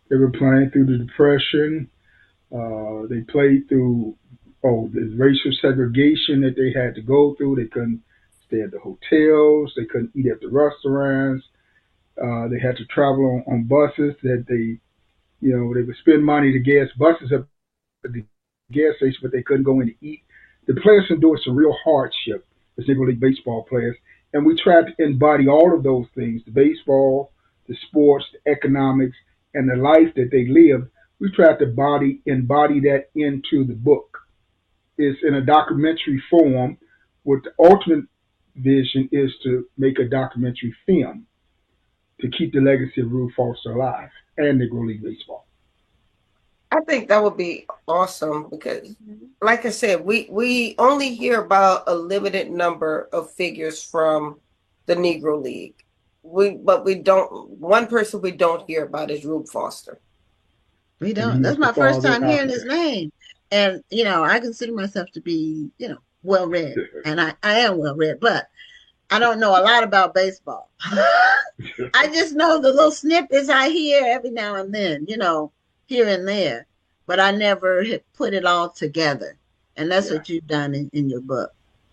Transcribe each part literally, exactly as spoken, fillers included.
They were playing through the Depression. Uh, they played through oh the racial segregation that they had to go through. They couldn't stay at the hotels. They couldn't eat at the restaurants. Uh, they had to travel on, on buses that they, you know, they would spend money to gas buses up at the gas station, but they couldn't go in to eat. The players endured some real hardship as Negro League baseball players, and we tried to embody all of those things: the baseball, the sports, the economics, and the life that they lived. We tried to body embody that into the book. It's in a documentary form. What the ultimate vision is to make a documentary film to keep the legacy of Rube Foster alive and Negro League baseball. I think that would be awesome because, like I said, we, we only hear about a limited number of figures from the Negro League. We but we don't. One person we don't hear about is Rube Foster. We And don't. he That's was the my first father time of hearing his Africa. name, and you know, I consider myself to be, you know, well read, and I I am well read, but I don't know a lot about baseball. I just know the little snippets I hear every now and then, you know, here and there, but I never had put it all together, and that's Yeah, what you've done in, in your book.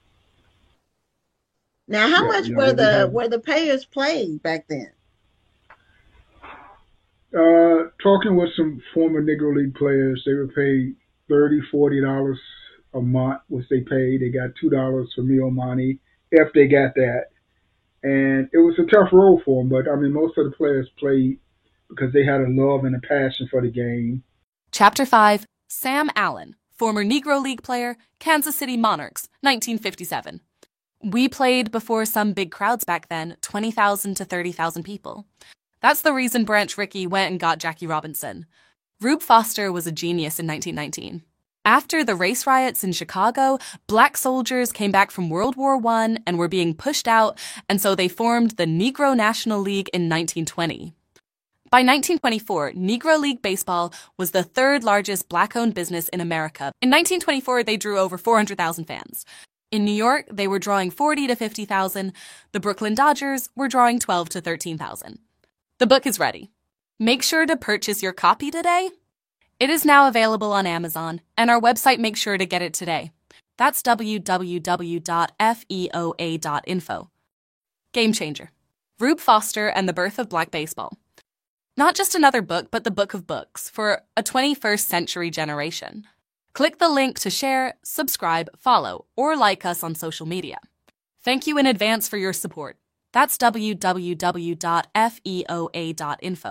Now, how yeah. much You know, were they would the have were the payers paid back then? uh, talking with some former Negro League players. They were paid thirty, forty dollars a month, which they paid. They got two dollars for meal money if they got that. And it was a tough role for them, but I mean, most of the players played because they had a love and a passion for the game. Chapter five, Sam Allen, former Negro League player, Kansas City Monarchs, nineteen fifty-seven. We played before some big crowds back then, twenty thousand to thirty thousand people. That's the reason Branch Rickey went and got Jackie Robinson. Rube Foster was a genius in nineteen nineteen. After the race riots in Chicago, black soldiers came back from World War One and were being pushed out, and so they formed the Negro National League in nineteen twenty. By nineteen twenty-four, Negro League Baseball was the third largest black-owned business in America. In nineteen twenty-four, they drew over four hundred thousand fans. In New York, they were drawing forty to fifty thousand. The Brooklyn Dodgers were drawing twelve to thirteen thousand. The book is ready. Make sure to purchase your copy today. It is now available on Amazon, and our website makes sure to get it today. That's w w w dot foa dot info. Game Changer. Rube Foster and the Birth of Black Baseball. Not just another book, but the book of books for a twenty-first century generation. Click the link to share, subscribe, follow, or like us on social media. Thank you in advance for your support. That's w w w dot foa dot info.